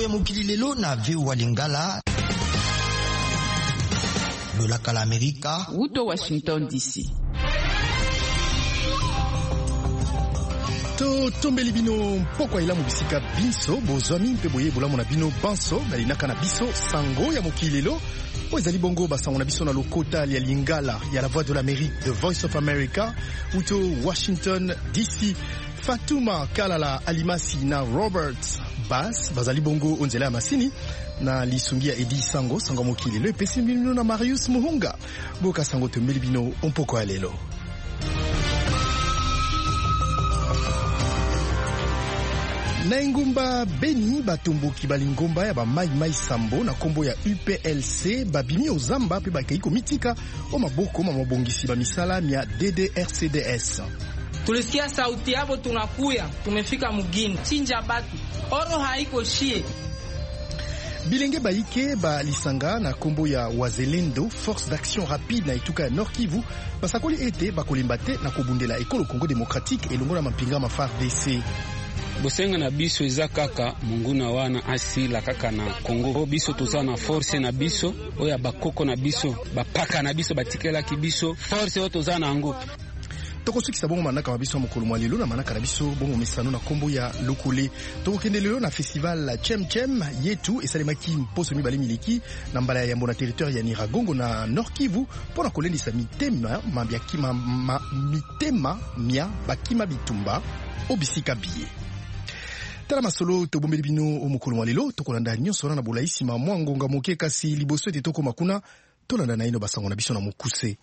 makambo ya mokili lelo na VOA Lingala. Lolaka la Amerika. Uto Washington DC. Tombeli bino mpokwa ila mubisika binso bozwami mpe boye bolamu na bino banso balinaka na biso sango ya mokilelo po ezali bongo basango na biso na lokota ya Lingala ya la Voix de l'Amérique, The Voice of America, uto Washington DC. Fatuma Kalala Alimasi na Robert Bass bazali bongo onzela ya masini na lisungia Edi Sango sango mokilelo epesi bino na Marius Muhunga boka sango tombeli bino mpokwa ya lelo. Na ngumba Beni batomboki balingomba ya ba mai sambo na kombo ya UPLC babimi ozamba pe bakayiko mitika o maboko mabongisi ba misala ya DDRCDS. Tulisikia sauti yabo, tunakuya, tumefika mugini chinja batu oro haiko shie. Bilenge baike ba lisanga na kombo ya Wazelendo Force d'Action Rapide na etuka ya Nord Kivu basakoli ete bakolimbate na kobundela ekolo Congo Démocratique elongo na mapinga ma FARDC. Bosenga na biso eza kaka munguna wana asila kaka na Kongo biso toza na force na biso oya bakoko na biso bapaka na biso batikela ki biso force oyo toza na ngo. Tokosukisa bongo manaka mabiso mokolo mwa lelo na manaka na biso bongo mesano na kombo ya lokole. Tokokende lelo na festival Chem Chem yetu esalemaki mposo mibale miliki na mbala ya yambo na territoire ya Niragongo na Nord Kivu pona kolendisa mitema mia bakima bitumba obisika biye. Tala masolo tobombeli bino omokolo mwa lelo tokolanda nyonso wana na bolaisi ma mwa ngonga moke kasi liboso ete toko makuna tolanda na ino basango na biso na mokuse.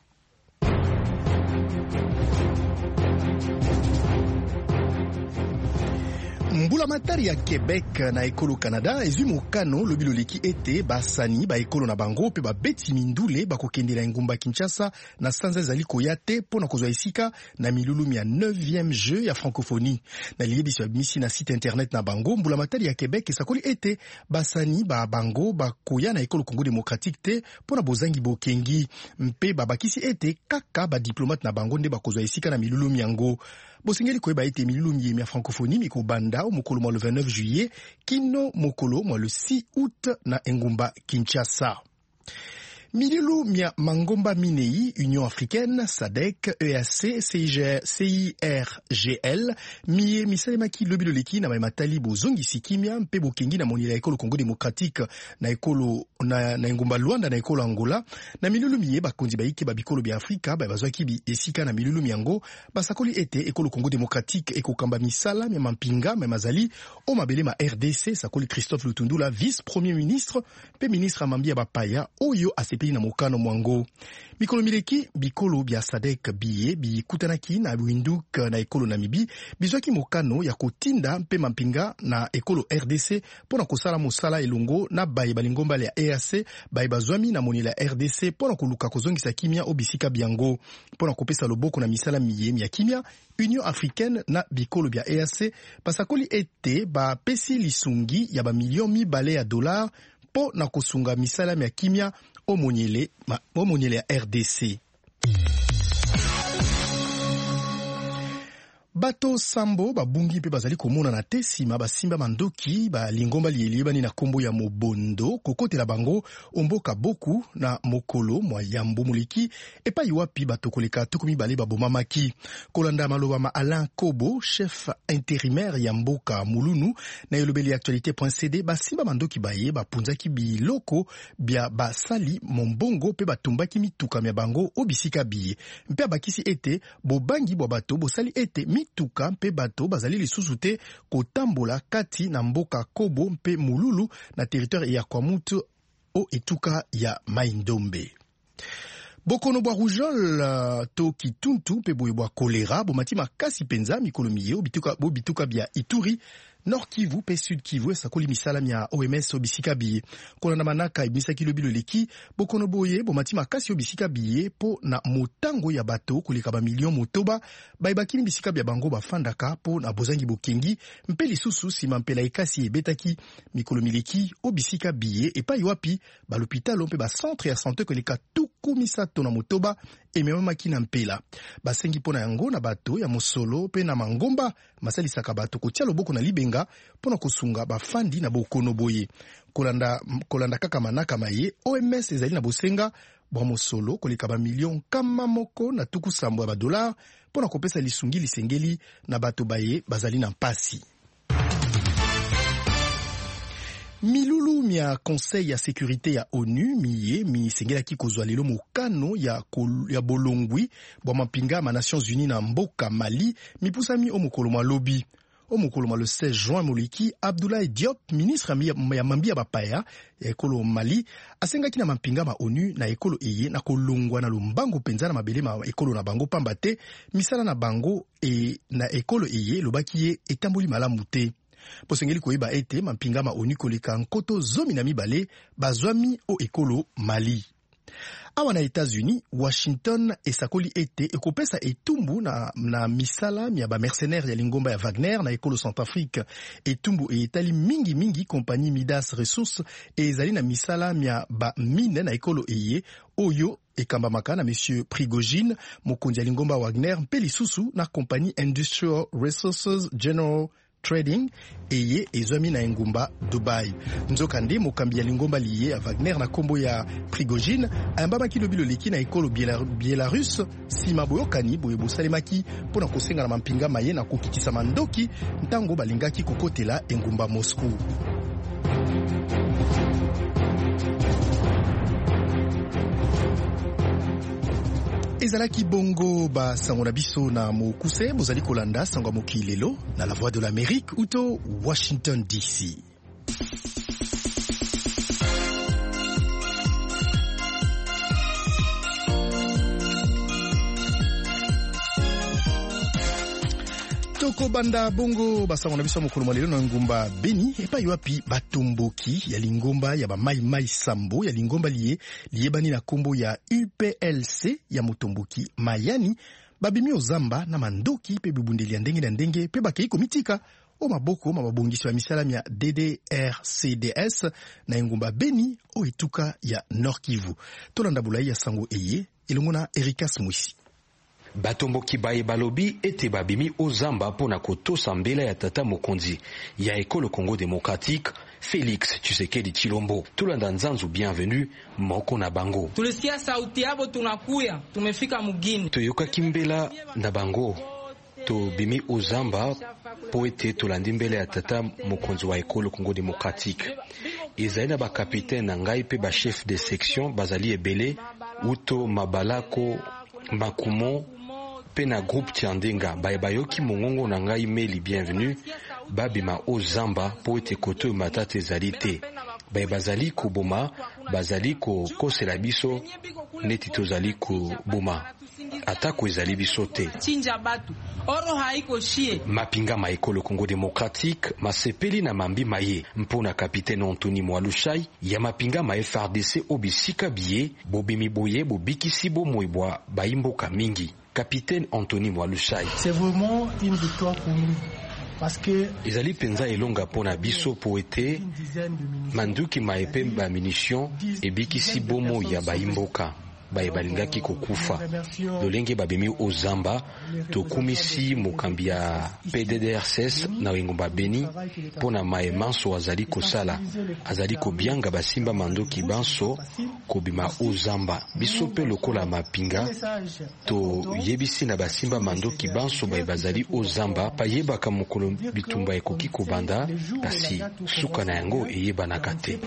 Mbula matari ya Québec na ekolo Canada ezwi mokano lobilo leki ete basani ba ekolo na bango pe ba beti mindule bakokendela ngumba Kinshasa na sanza ezali koya te pona kozwa esika na milulumi ya 9e jeu ya francophonie na liyebiso ya misi na site internet na bango. Mbula matari ya Québec esakoli ete basani ba bango bakoya na ekolo Congo Démocratique te pona bozangi bokengi mpe babakisi ete kaka ba diplomate na bango nde bakozwa esika na milulumi yango. Bosengeli koyeba ete milulumi ya francophonie mikobanda mokolo mwa le 29 juillet kino mokolo mwa le 6 août na engumba Kinshasa. Mililu mia mangomba minei Union Africaine, SADC, EAC, CIRGL, mie misalemaki lobilo leki na matali bozongi sikimia mpe bokengi na monila ekolo Congo Démocratique na ekolo na ngumba Luanda na ekolo Angola na milulu mie bakonzi baike babikolo bya Afrika bazwaki bi esika na milulu miango basakoli ete ekolo Congo Démocratique ekokamba misala mia mampinga mia mazali o mabele ma RDC sakoli Christophe Lutundula vice premier ministre pe ministre amambia bapaya oyo asepeli na mokano mwango. Mikolo mileki bikolo bya SADC biye bikutanaki na Winduk na ekolo Namibi bizwaki mokano ya kotinda mpe mampinga na ekolo RDC pona kosala mosala elongo na baye balingomba ya EAC baye bazwami na monela RDC pona koluka kozongisa kimia obisika biango pona kopesa loboko na misala miye ya kimia. Union Africaine na bikolo bya EAC pasakoli ete ba pesi lisungi ya ba milion mibale ya dollars po na kosunga misala ya kimia omonyele ya RDC. Bato sambo babungi mpe bazali komona na tesima basimba mandoki ba lingomba lielibani na kombo ya Mobondo kokotela bango omboka boku na mokolo mwa yambo muliki epai wapi bato koleka tukumi bale babomamaki kolanda maloba ma Alain Kobo chef intérimaire ya mboka mulunu na elobeli actualité.cd basimba mandoki baye bapunzaki biloko bya basali mombongo pe batumbaki mituka mya bango obisika biye mpe abakisi ete bobangi bwa bato bosali ete tuka mpe bato bazali lisusu te kotambola kati na mboka Kobo mpe Mululu na territoire ya Kwamutu o etuka ya Maindombe. Bokono bwa rougeole to kituntu mpe boye bwa kolera bomati makasi penza mikolo miye bituka bya Ituri Nord Kivu pe Sud Kivu esakoli misala mya OMS obisika biye kolanda manaka ebisaki lobilo leki bokono boye bomati makasi obisika biye po na motango ya bato koleka ba million motoba baibaki bisika bya bango bafandaka po na bozangi bokengi mpe lisusu sima mpela ekasi ebetaki mikolo mileki obisika biye epai wapi ba l'hôpital mpe ba centre ya santé koleka tuku misato na motoba ememamaki na mpela basengi pona yango na bato ya mosolo pe na mangomba masalisaka bato kotia loboko na libenga bosenga pona kosunga bafandi na bokono boye. Kolanda kaka manaka maye, OMS ezali na bosenga bwa mosolo koleka ba million kama moko na tuku sambo ya $, pona kopesa lisungi lisengeli na bato baye bazali na mpasi. Milulu mia Conseil ya Sécurité ya ONU mi sengelaki kozwa lelo mokano ya bolongwi bwa mapinga ma Nations Unies na mboka Mali mipusami o mokolo malobi. O mokolo le 16 juin moliki Abdoulaye Diop, ministre ya mambia bapaya ya ekolo Mali, asengaki na mapinga ma ONU na ekolo eye na kolongwa na lombango penza na mabele ma ekolo na bango pamba te misala na bango na ekolo eye lobaki ye etamboli malamu te. Posengeli koyeba ete mapinga ma ONU koleka nkoto 12 bazwami o ekolo Mali. Awa na États-Unis, Washington esakoli ete ekopesa etumbu na misala mia ba mercenaires ya lingomba ya Wagner na ekolo Centrafrique. Etumbu etali mingi kompagnie Midas Resources ezali na misala mia ba mine na ekolo eye oyo ekambamaka na Monsieur Prigogine, mokonzi ya lingomba Wagner mpe lisusu na kompagnie Industrial Resources General Trading eye ezwami na engumba Dubai. Nzoka nde mokambi ya lingomba liye ya Wagner na kombo ya Prigogine ayambamaki lobilo leki na ekolo Belarus sima boyokani boye bosalemaki mpona kosenga na mampinga maye na kokitisa mandoki ntango balingaki kokotela engumba Moscou. Ezalaki bongo ba sango na biso na mokuse bozali kolanda sango moki lelo na la voix de l'Amérique uto Washington DC. Toko banda bongo basango na biso mokolo lelo na ngumba Beni epa yoapi batomboki ya lingomba ya ba mai sambo ya lingomba liyebani na kombo ya UPLC ya motomboki Mayani babimi ozamba na mandoki pe bibundeli ya ndenge na ndenge pe bakei komitika o maboko mababongisi ya misala mia DDRCDS na ngumba Beni o etuka ya Nord Kivu. Tolanda bulai ya sango eye elongo na Erikas Mwisi. Batomboki baye balobi ete babimi ozamba pona kotosa mbela ya tata mokonzi ya ekolo Congo démocratique Félix Tshisekedi Tshilombo. Tulanda nzanzu bienvenue moko na bango. Tulisikia sauti yabo tunakuya, tumefika mugini. Toyoka kimbela na bango. To bimi ozamba po ete tulandi mbela ya tata mokonzi wa ekolo Congo démocratique. Ezali na ba capitaine na ngai pe ba chef de section bazali ebele uto Mabalako Makumo pena groupe Tiandenga bayoki mongongo na ngai meli bienvenue babima ozamba po ete koto matate zalite bazali koboma bazali ko kosela biso neti tozali koboma atako ezali biso te chinja batu oro haiko shie mapinga ma ekolo Congo démocratique masepeli na mambi maye mpona capitaine Anthony Mwalushai ya mapinga ma FRDC obisika biye bobimi boye bobikisi bomoibwa baimboka mingi. Capitaine Anthony Mwalushai. C'est vraiment une victoire pour nous. Parce que ezali penza elonga pona biso po ete manduki maepe ba munition ebikisi bomo ya baimboka baye balingaki kokufa lolenge babemi ozamba tokumisi mokambi ya PDDRCS na wengomba Beni pona mae manso azali kosala azali kobianga basimba mandoki banso kobima ozamba biso pe lokola mapinga to yebisi na basimba mandoki banso baye bazali ozamba payebaka mokolo bitumba ekoki kobanda kasi suka na yango eyebanaka te.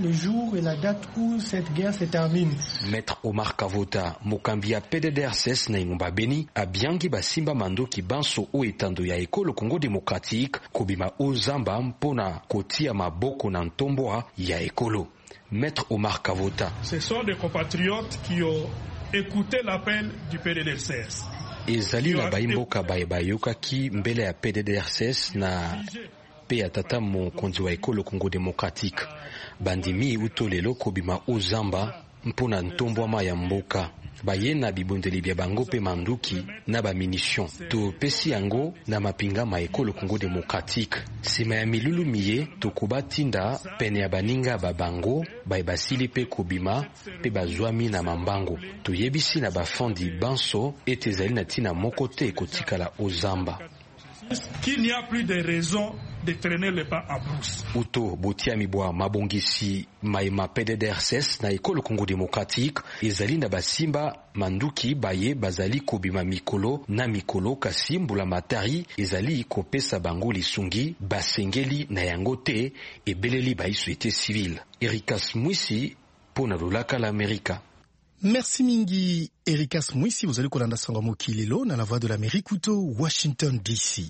Maître Omar Kavota mokambi ya PDDRCS na ingomba Beni abiangi basimba mandoki banso o etando ya ekolo Congo démocratique kobima ozamba mpona kotia maboko na ntomboa ya ekolo. Maître Omar Kavota. Ce sont des compatriotes qui ont écouté l'appel du PDDRCS. Ezali na baimboka bayokaki mbele ya PDDRCS na pe ya tata mokonzi wa ekolo Congo démocratique bandimi utolelo kobima ozamba mpona ntombwama ya mboka baye na bibondeli bya bango pe manduki na ba munition to pesi yango na mapinga ma ekolo Congo démocratique sima ya milulu miye to kubatinda pene ya baninga babango baye basili pe kobima pe bazwami na mambango to yebisi na bafandi banso ete zali na tina moko te kotikala ozamba qu'il n'y a plus de raison de traîner les pas en brousse. Uto botia mibwa mabongisi maima PDDRCS na ekolo Congo démocratique ezali na basimba manduki baye bazali kobima mikolo na mikolo kasi mbula matari ezali kopesa bango lisungi basengeli na yango te ebeleli ba société civile. Erikas Mwisi pona lolaka la Amerika. Merci mingi Erikas Mwisi, vous allez kolanda sanga mokilelo na la voix de l'Amérique uto Washington DC.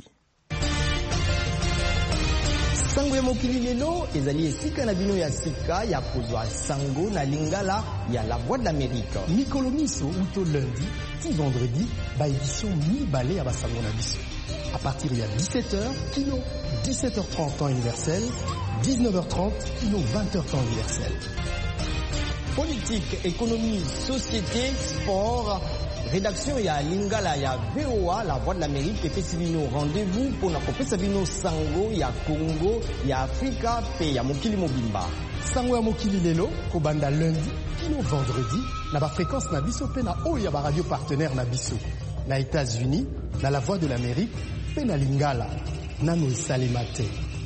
Sango ya mokili lelo ezali esika na bino ya sika ya kozwa sango na lingala ya la voix de l'Amérique. Mikolo miso uto lundi ti vendredi ba édition mi-balé ya basango na biso. À partir de 17h, kilo 17h30 temps universel, 19h30, kilo 20h temps universel. Politique, économie, société, sport, rédaction ya lingala ya VOA, la voix de l'Amérique, et bino rendez-vous pour na kopesa bino sango ya Congo, ya Afrika, pe ya mokili mobimba. Sango ya mokili lelo, kobanda lundi, kino vendredi, na ba fréquence na biso pe na oyo ya ba radio partenaire na biso. Na États-Unis, na la voix de l'Amérique, pe na lingala, nano esalemate.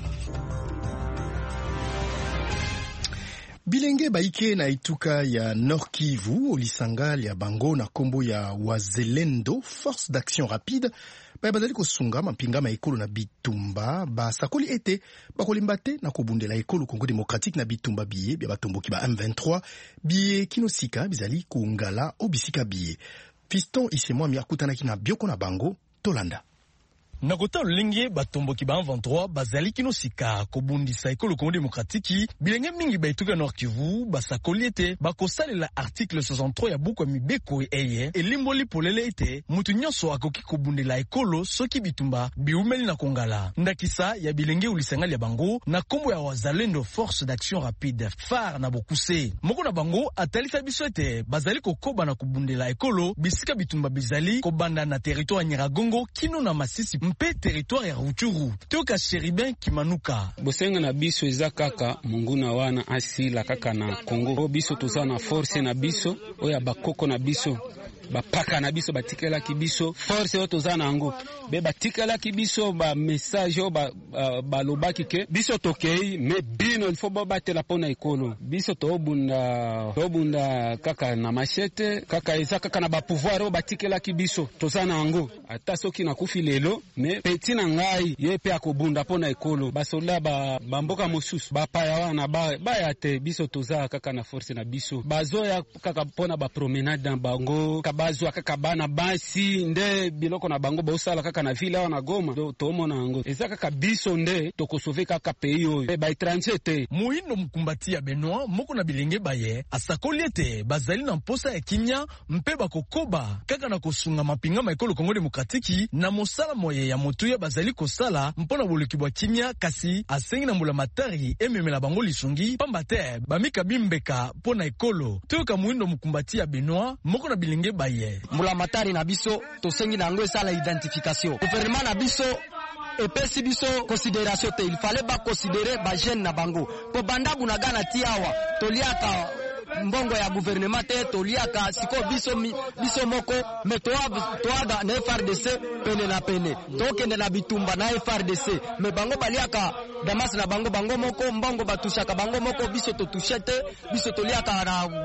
Bilenge baike na ituka ya Nord Kivu olisanga ya bango na kombo ya Wazalendo Force d'Action Rapide bazali kosunga mapinga ma ekolo na bitumba basakoli ete bakolimba te na kobundela ekolo Congo démocratique na bitumba biye bya batomboki ba M23 biye kinosika bizali kungala obisika biye. Fiston Isemwa miakutanaki na bioko na bango tolanda. Na kota lenge batomboki ba 23 bazali kino sika kobundisa ekolo Congo démocratique bilenge mingi baituka Nord Kivu basakoli ete bakosalela article 63 ya buku ya mibeko eye elimboli polele ete mutu nyonso akoki kobundela ekolo soki bitumba biumeli na kongala. Ndakisa ya bilenge ulisangali ya bango na kombo ya Wazalendo Force d'Action Rapide phare na bokuse moko na bango atalisa biso ete bazali kokoba na kobundela ekolo bisika bitumba bizali kobanda na territoire ya Nyiragongo kino na Masisi mpe territoire ya Ruchuru toka Cherubin Kimanuka. Bosenga na biso eza kaka munguna wana asila kaka na Congo biso tozana force na biso oya bakoko na biso bapaka na biso batikela kibiso force oyo tozana yango be batikela kibiso ba message o ba lobaki ke biso tokei me bino il faut batela pona ekolo biso tobunda kaka na machete kaka eza kaka na ba pouvoir o batikela kibiso tozana yango ata soki na kufi lelo me peti na ngai ye pe akobunda pona ekolo basola ba mboka mosusu bapaya wana baya te biso toza kaka na force na biso bazoya kaka pona ba promenade dans bango bazwa kaka bana basi nde biloko na bango bosala kaka na vile wana Goma tomona yango eza kaka biso nde tokosove kaka pays oyo ba étranger te. Muindo Mkumbati ya Benoit moko na bilenge baye asakoli ete bazali na mposa ya kimia mpe bakokoba kaka na kosunga mapinga ma ekolo Congo démocratique na mosala moye ya motuya bazali kosala mpona boluki bwa kimia kasi asengi na mbula matari ememela bango lisungi pamba te bamika bimbeka mpona ekolo toyoka Muindo Mkumbati ya Benoit moko na bilenge baye mbula matari na biso tosengi na ngo esala identification gouvernement na biso epesi biso considération te il fallait ba considérer ba jeune na bango po bandabu na gana tiawa toliaka mbongo ya gouvernement te toliaka siko biso moko me toaga na FRDC pene na pene tokende na bitumba na FRDC me bango baliaka damas na bango moko mbongo batushaka bango moko biso totushete biso toliaka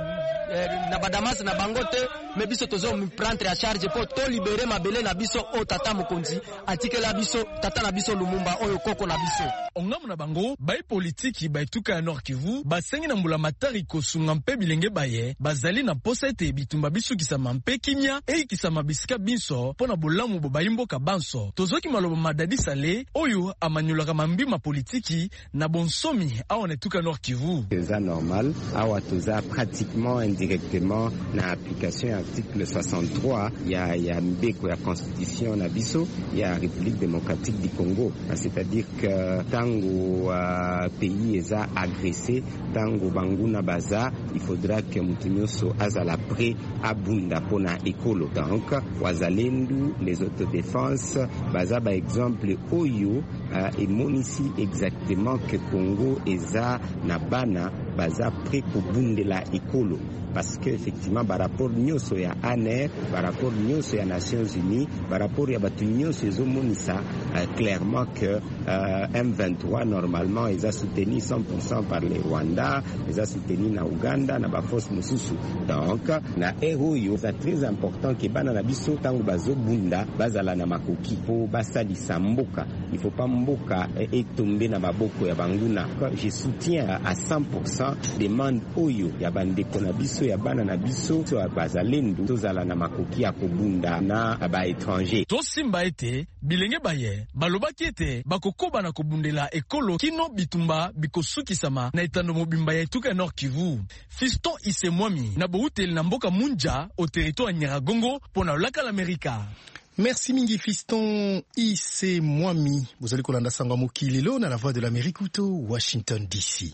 na badamas na bango te me biso tozo mi prendre à charge po to libérer mabele na biso o tata mokonzi atikela biso tata na biso Lumumba oyo koko na biso ongamu na bango bai politiki baituka ya Nord Kivu basengi na mbula matari kosunga mpe bilenge baye bazali na posa ete bitumba biso kisama mpe kimia kisama bisika biso pona bolamu bobayimboka banso tozoki maloba madadi sale oyo amanyolaka mambima politiki na bonsomi awa tuka Nord Kivu c'est normal awa toza pratiquement indirectement na application ya article 63 ya mbeko ya constitution na biso ya République démocratique du Congo, c'est-à-dire que tango pays eza agressé tango banguna baza il faudra que mutunyoso azala prêt abunda pona ekolo. Donc Wazalendo les autodéfense baza ba exemple oyo et monisi exactement que Congo eza na bana baza prêt pour bundela ekolo parce que effectivement par rapport nyoso ya ANR par rapport nyoso ya Nations Unies par rapport ya batu nyoso ezo monisa clairement que M23 normalement ils a soutenu 100% par les Rwanda, ils a soutenu na Uganda na ba force mususu. Donc na eroyo c'est très important que bana na biso tango bazo bunda bazala na makoki po basali samboka. Il faut pas mboka et tomber na maboko ya banguna. Je soutiens à 100% demande oyo ya bandeko na biso ya bana na biso to bazalendo tozala na makoki ya kobunda na ba étranger. To simba ete bilenge baye balobaki ete bakokoba na kobundela ekolo kino bitumba bikosukisama na etando mobimba ya etuka Nord Kivu. Fiston Isemwami na bouteli na mboka Munja au territoire Nyiragongo pona laka l'Amerika. Merci mingi Fiston Isemwami. Vous allez kolanda sangwa mokilelo na la voix de l'Amérique uto Washington DC.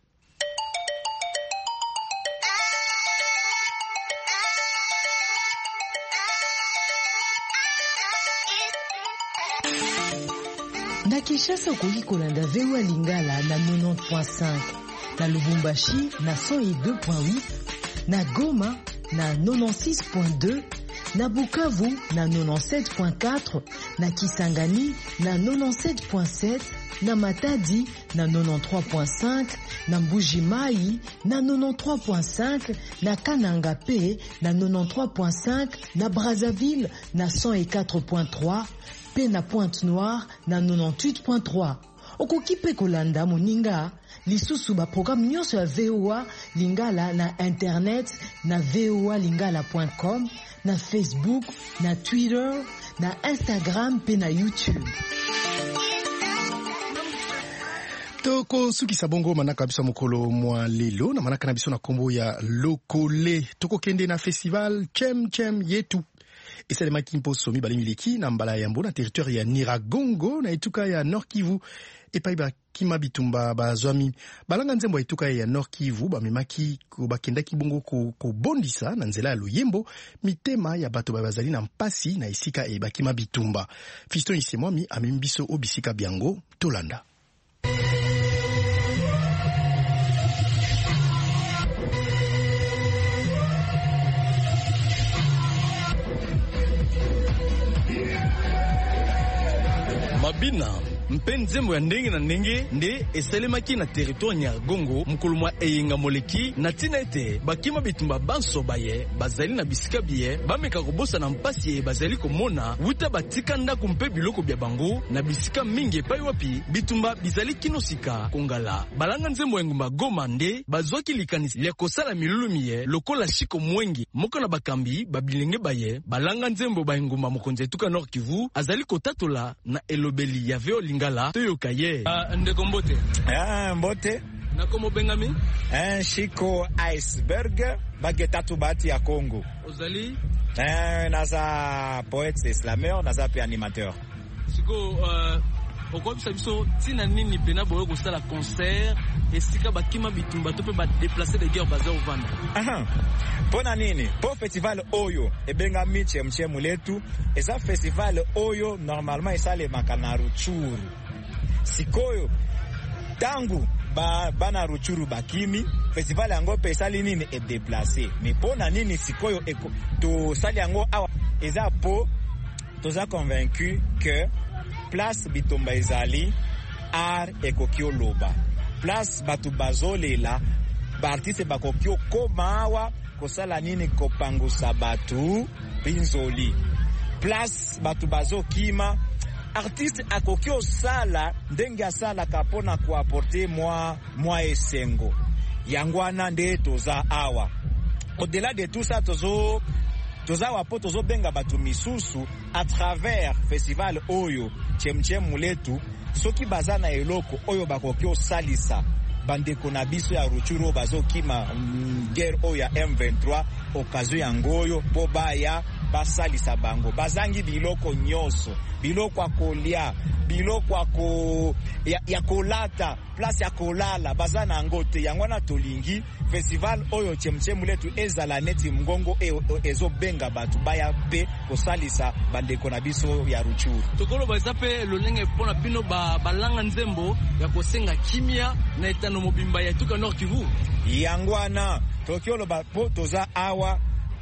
Na Kinshasa okoki kolanda VOA Lingala na 90.5, na Lubumbashi na 102.8, na Goma na 96.2, na Bukavu na 97.4, na Kisangani na 97.7, na Matadi na 93.5, na Mbuji-Mayi na 93.5, na Kananga Pe na 93.5, na Brazzaville na 104.3, pe na Pointe-Noire na 98.3. Okoki pe kolanda moninga lisusu ba programme nyonso ya VOA Lingala na internet na voalingala.com, na Facebook, na Twitter, na Instagram pe na YouTube. Toko suki sabongo manaka biso mokolo mwa lelo na manaka na biso na kombo ya Lokole. Toko kende na festival Chem Yetu. Esalemaki mposo mibale mileki na mbala ya mbo na territoire ya Nyiragongo na etuka ya Nord Kivu. Epai bakima bitumba bazwami balanga nzembo etuka ya Nord Kivu bamemaki bakendaki bongo kobondisa na nzela ya loyembo mitema ya bato bazali na mpasi na esika bakima bitumba. Fiston Isemwami amemi biso obisika biango tolanda. Mabina mpe nzembo ya ndenge na ndenge nde esalemaki na territoire Nyiragongo mokolo mwa eyenga moleki na tina ete bakima bitumba banso baye bazali na bisika biye bameka kobosa na mpasi bazali komona wuta batika ndako mpe biloko bya bango na bisika mingi epai wapi bitumba bizali kinosika kongala. Balanga nzembo ya ngumba Goma nde bazwaki likanisi lya kosala milulu miye lokola shiko mwengi moko na bakambi babilenge baye balanga nzembo ba ngumba mokonzi etuka Nord Kivu azali kotatola na elobeli ya VOA Lingala toyoka ye. Ndeko Mbote. Mbote. Na komo bengami? Shiko Iceberg bagetatu bati ya Congo. Ozali? Naza poète slameur, naza pe animateur. Shiko okwa biso tina nini pena boyo ko sala concert esika bakima bitumba to pe ba déplacer de guerre bazao vanda. Pona nini? Po festival oyo ebenga miche muletu eza festival oyo normalement esale makana Ruchuru. Sikoyo tangu bana Ruchuru bakimi festival yango pe esali nini e déplacer. Mais pona nini sikoyo to sali yango awa eza po toza convaincu que place bitumba ezali art ekokio loba. Place batu bazolela ba artiste bakokio komawa kosala nini kopangusa batu pinzoli. Place batu bazokima artiste akokio sala ndenge asala kapona ko apporter moi esengo. Yangwana nde toza awa. Au-delà de tout ça toza wapo tozo benga batu misusu à travers festival oyo Chem Muletu soki baza na eloko oyo bakokio salisa bandeko na biso ya Ruchuru bazokima guerre oyo ya M23 occasion ya ngoyo po baya basalisa bango bazangi biloko nyoso biloko akolia biloko ya kolata place ya kolala bazana ngote yangwana tolingi festival oyo Chem Muletu ezala neti mgongo ezo benga batu baya pe kosalisa bandeko na biso ya Ruchuru tokolo bazape lolenge pona bino balanga nzembo ya kosenga kimia na etano mobimba ya tuka Nord Kivu yangwana tokiolo ba po toza awa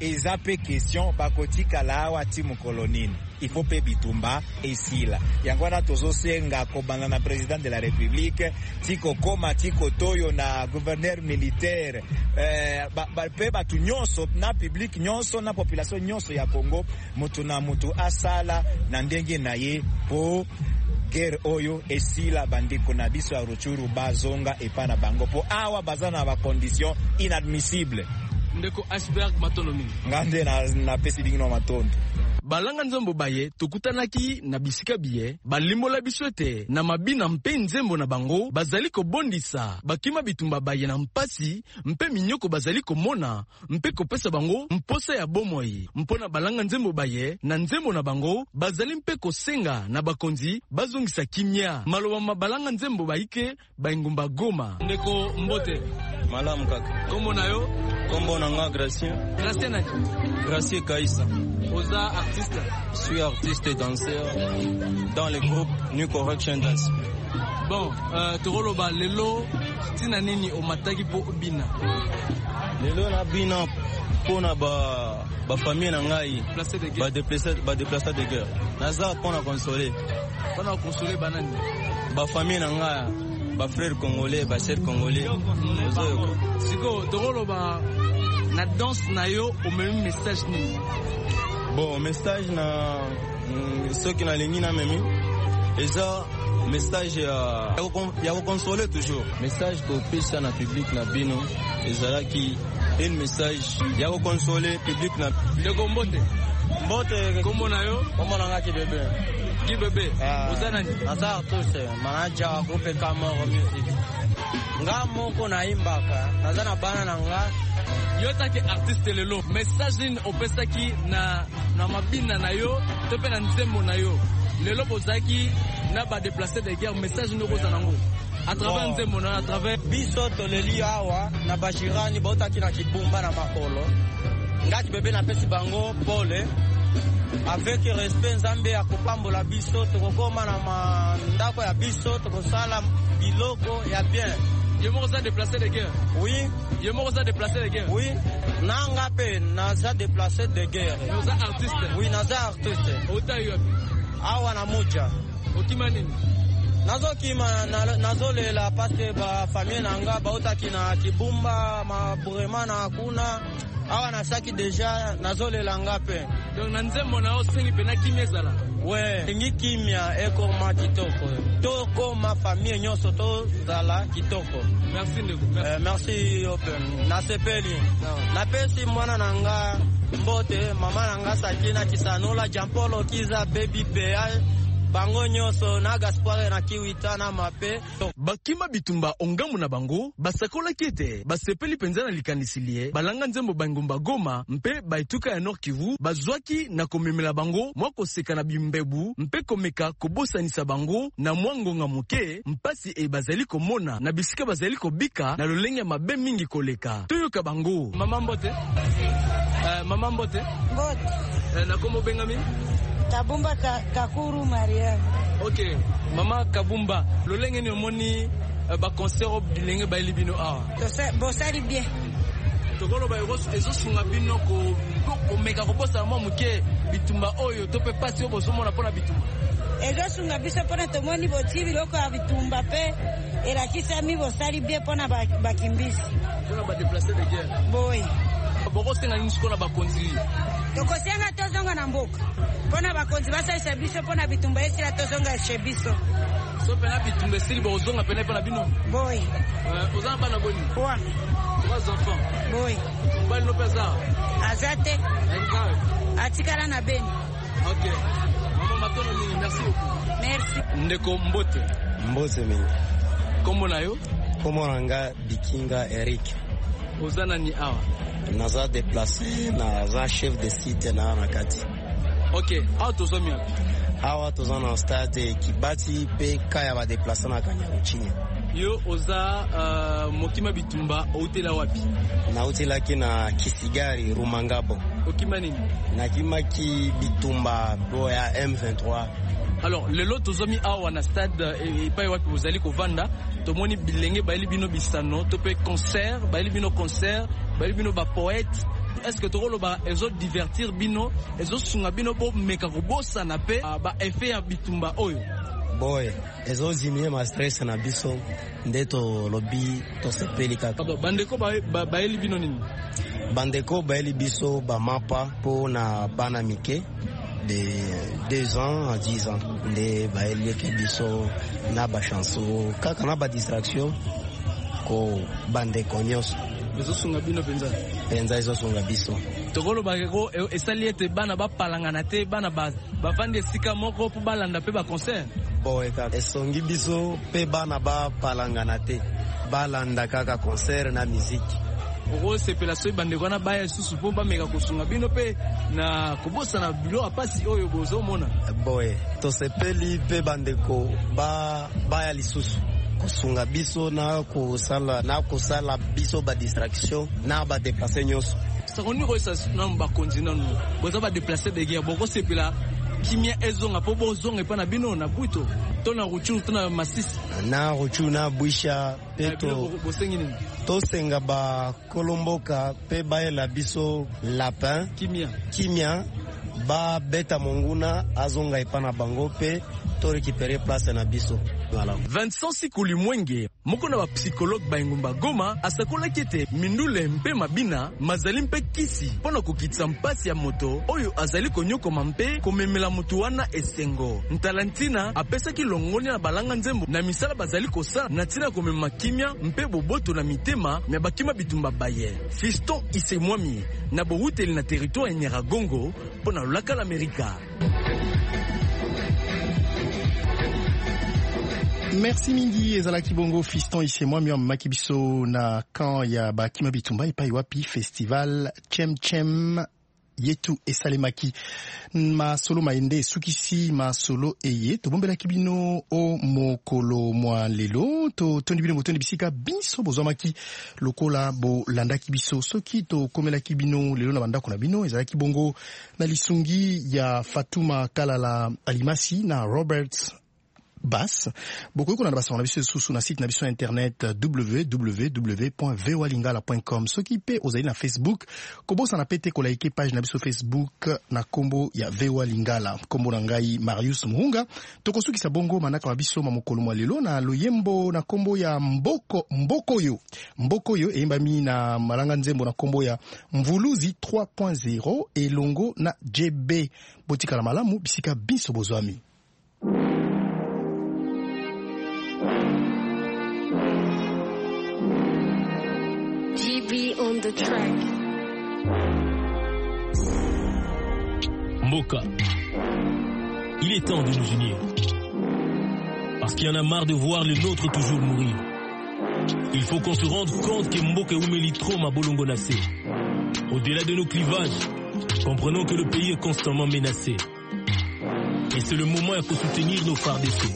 eza pe question bakotika lawa timu kolonine il faut pe bitumba esila yango wana tozosenga kobanda na président de la république tiko koma tiko toyo na gouverneur militaire pe batu nyonso na public nyonso na population nyonso ya Congo mutu na mutu asala na ndenge na ye po guerre oyo esila bandiko na biso ya Rutshuru bazonga epana bango po awa bazana ba condition inadmissible ndeko iceberg matondo mingi ngande na pesi bingino matondo balanga nzembo baye tokutanaki na bisika biye balimbola biso ete na mabina mpe nzembo na bango bazali kobondisa bakima bitumba baye na mpasi mpe minyoko bazali komona mpe kopesa bango mposa ya bomoi mpona balanga nzembo baye na nzembo na bango bazali mpe kosenga na bakonzi bazongisa kimia maloba mabalanga nzembo baike baingumba Goma. Ndeko Mbote malamu kaka kombo nayo kombo nanga Gracien nani Gracien Kaisa. Oza artiste? Je suis artiste et danseur dans le groupe New Correction Dance. Bon, Toroloba, lelo, tina nini omataki po bina? Lelo na bina pona ba famille na ngai ba déplacé de guerre. Naza pona consoler. Pona consoler banani? Ba famille na ngai, ba frères congolais, ba sœurs congolais. Siko Toroloba na danse na yo o même message ni. Bon, message na ceux qui na lingi na memi eza message ya consoler toujours message ko pesa na public na bino ezala ki un message ya consoler public na ndeko Mbote kombo na yo kombo na ngaki bebe uzana ni asa tous manager wa groupe Camaro Music nga moko na imbaka nazana bana na nga yotaki artiste lelo message ni opesaki na mabina na yo to pe na nzembo na yo lelo bozaki na ba déplacer de guerre message ni kozana ngo à travers nzembo na à travers biso toleli awa na bashirani botaki na kibumba na makolo ngati bebe na pesi bango pole avec respect nzambe ya kopambola biso tokokoma na mandako ya biso tokosala biloko ya bien. Yemo za déplacer de guerre. Oui. Yemo za déplacer de guerre. Oui. Nanga pe naza déplacer de guerre. Naza artiste. Oui, naza artiste. Ota yo. Awa na muja. Okima nini? Nazo kima nazo lela parce ba famille nanga ba otaki na kibumba maburema na hakuna. Awa na saki deja nazo lela ngape. Donc na nzembo na osengi pena kimia zala. Ouais, ngi kimia eko ma kitoko. Toko ma famille nyonso to zala kitoko. Merci ndeko. Merci open. Na sepeli. Na pesi mwana nanga Mbote, mama nanga Sakina Kisanola, Jampolo Kiza, Baby Pea, bango nyonso na Gaspard na Kiwita na mape. Bakima bitumba ongamu na bango, basakola kiete, basepeli penzana likanisilie, balanga nzembo bangumba Goma, mpe baituka ya Nord Kivu, bazwaki na komemela bango, mwako seka na bimbebu, mpe komeka kobosanisa bango, na mwangonga muke, mpasi e bazali komona, na bisika bazali kobika, na lolenge mabe mingi koleka. Toyoka bango. Mama Mbote? Mama Mbote? Mbote. Na komo bengami? Kabumba Kakuru Mariam. Ok, Mama Kabumba, lolenge ni omoni ba concert bilenge ba libino awa. Bosali bien. Tokolo ba ezo sunga bino ko meka ko bosa mo muke bitumba oyo to pe pasi obo mona pona bitumba. Ezo sunga biso pona tomoni boti biloko ya bitumba pe erakisa mi bosali bien pona bakimbisi. Pona ba déplacer de guerre. Boy. Boko senga ni skona ba konzi. Tokosenga tozonga na mboka. Pona bakonzi basalisa biso pona bitumba esila tozonga shebiso. So pena bitumba esili bozonga pena pona bino. Boy. Ozanga bana boni. Quoi? 3 enfants. Boy. Bali no pesa. Azate. Atikala na beni. OK. Maman matono ni merci beaucoup. Merci. Ndeko Mbote. Mbote mingi. Kombo nayo? Kombo nanga Bikinga Eric. Ozana ni awa. Naza déplacé naza chef de site na kati. OK, awa tozomi. Awa tozana stade Kibati pe kaya ba déplacer na Kanyaruchinya. Yo oza mokima bitumba outela wapi? Na outela kina Kisigari Rumangabo. Okima nini? Na kimaki bitumba boya M23. Alors lelo tozomi awa na stade et pa wapi bozali kovanda tomoni bilenge baili bino bisano to pe concert baili bino concert baili bino ba poète Est-ce que tokoloba ezo divertir bino ezo sunga bino bo meka kobosa na pe ba effet ya bitumba oyo boy ezo zimie ma stress na biso ndeto lobi to sepeli kaka bandeko ba eli bino nini bandeko ba eli biso ba mapa po na bana mike de 2 ans à 10 ans de ba eli ke biso na ba chanson kaka na ba distraction ko bandeko nyos ezo sunga bino penza ezo sunga biso tokolo bakeko esali ete bana bapalangana te bana bavandi esika moko po balanda pe ba concert boy kaka esongi biso pe bana bapalangana te balanda kaka concert na musique oko sepela so bandeko na baya susu po bameka kosunga bino pe na kobosa na bilo apasi oyo bozomona boy to sepeli pe bandeko baya lisusu kosunga biso na kosala biso ba distraction na ba déplacer nyonso sakoni ko sa na ba continent no boza ba déplacer de guerre boko sepela kimia ezonga po bozonga pa na bino na buto to na ruchu to na masisi na ruchu na buisha peto to senga ba kolomboka pe ba la biso lapin kimia ba beta monguna azonga ipana bango pe to récupérer place na biso. Voilà. Vincent Sikuli Mwenge, moko na ba psychologue ba Ngumba Goma, asakola kete mindule mpe mabina, mazali mpe kisi, pona kokitsa mpasi ya moto, oyo azali konyoko mampe, komemela mutu wana esengo. Ntalantina, apesa ki longoni na balanga nzembo, na misala bazali kosa, na tina komema kimia, mpe boboto na mitema, me bakima bitumba baye. Fiston Isemwami, na bohuteli na territoire ya Nyiragongo, pona lulaka l'Amerika. Merci mingi ezalaki bongo Fiston Isemwa mi makibiso na kan ya bakima bitumba epai wapi festival Chem yetu esalemaki masolo maende sukisi masolo eye tobombelaki bino o mokolo mwa lelo tondi bino botondi bisika biso bozwamaki lokola bolandaki biso soki tokomelaki bino lelo na bandako na bino ezalaki bongo na lisungi ya Fatuma Kalala Alimasi na Robert Bass. Beaucoup qu'on a basé na biso sous na site na biso internet www.voalingala.com. Ce qui peut aux na Facebook, kobo sa na pété ko like page na biso Facebook na kombo ya Voalingala. Kombo na ngai Marius Muhunga. Tokosuki sa bongo manaka na biso mamokolo mwa lelo na loyembo na kombo ya Mbokoyo eyemba mi na malanga nzembo na kombo ya Mvuluzi 3.0 elongo na JB botika la malamu bisika biso bozwami. GB on the track. Mboka, il est temps de nous unir. Parce qu'il y en a marre de voir le nôtre toujours mourir. Il faut qu'on se rende compte que Mboka Oumeli trop ma bolongo nassé. Au-delà de nos clivages, comprenons que le pays est constamment menacé. Et c'est le moment il faut soutenir nos phares d'essai.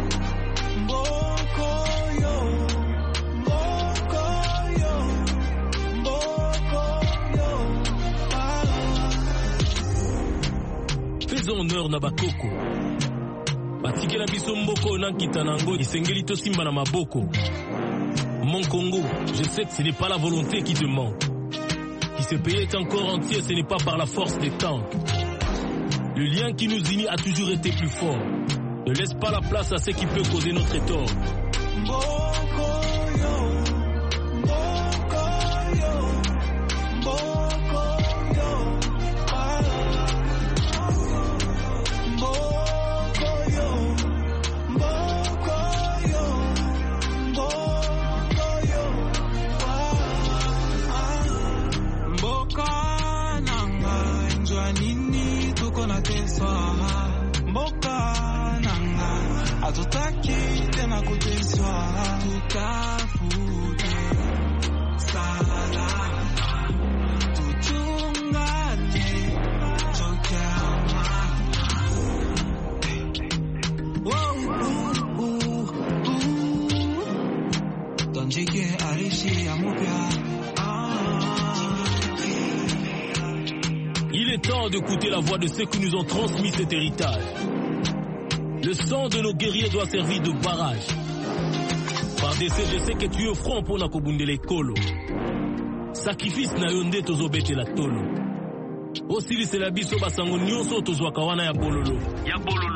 Faisons honneur na bakoko. Batikela biso mboko na kitanango isengeli to simba na maboko. Mon Congo, je sais que ce n'est pas la volonté qui te manque. Qui se payait encore entier, ce n'est pas par la force des tanks. Le lien qui nous unit a toujours été plus fort. Ne laisse pas la place à ce qui peut causer notre tort. Il est temps d'écouter la voix de ceux qui nous ont transmis cet héritage. Le sang de nos guerriers doit servir de barrage. Par décès, je sais que tu es au front pour Nakobundele Kolo. sacrifice na yo nde tozobetela tolo osilisela biso basango nyonso tozwaka wana ya bololo